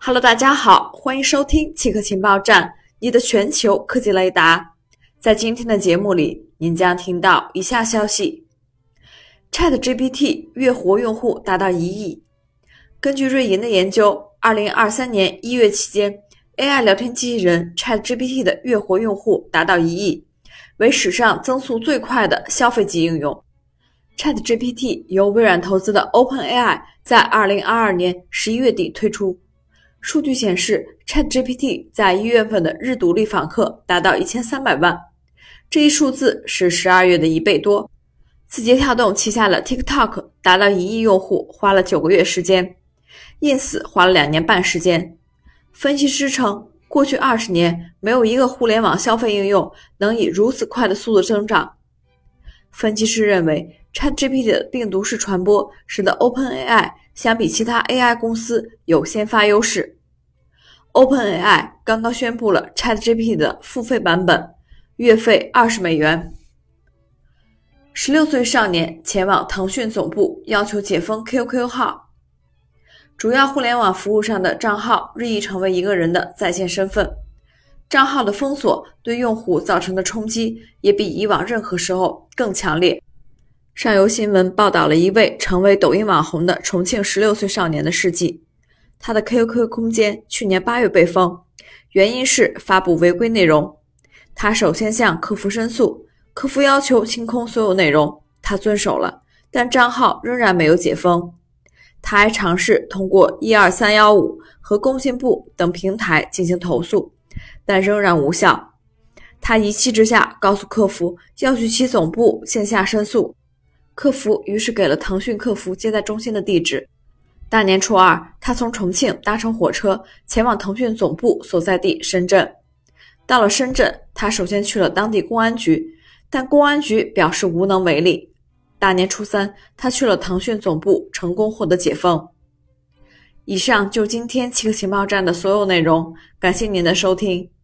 Hello， 大家好，欢迎收听奇客情报站，你的全球科技雷达。在今天的节目里，您将听到以下消息 ：ChatGPT 月活用户达到1亿。根据瑞银的研究，2023年1月期间 ，AI 聊天机器人 ChatGPT 的月活用户达到1亿，为史上增速最快的消费级应用。ChatGPT 由微软投资的 OpenAI 在2022年11月底推出。数据显示 ，ChatGPT 在1月份的日独立访客达到1300万，这一数字是12月的1倍多。字节跳动旗下的 TikTok 达到1亿用户花了9个月时间 ，Ins 花了2年半时间。分析师称，过去20年没有一个互联网消费应用能以如此快的速度增长。分析师认为 ，ChatGPT 的病毒式传播使得 OpenAI 相比其他 AI 公司有先发优势。OpenAI 刚刚宣布了 ChatGPT 的付费版本，月费$20。16岁少年前往腾讯总部要求解封 QQ 号。主要互联网服务上的账号日益成为一个人的在线身份，账号的封锁对用户造成的冲击也比以往任何时候更强烈。上游新闻报道了一位成为抖音网红的重庆16岁少年的事迹。他的 QQ 空间去年8月被封，原因是发布违规内容。他首先向客服申诉，客服要求清空所有内容，他遵守了，但账号仍然没有解封。他还尝试通过12315和工信部等平台进行投诉，但仍然无效。他一气之下告诉客服要去其总部线下申诉，客服于是给了腾讯客服接待中心的地址。大年初二，他从重庆搭乘火车前往腾讯总部所在地深圳。到了深圳，他首先去了当地公安局，但公安局表示无能为力。大年初三，他去了腾讯总部，成功获得解封。以上就是今天奇客情报站的所有内容，感谢您的收听。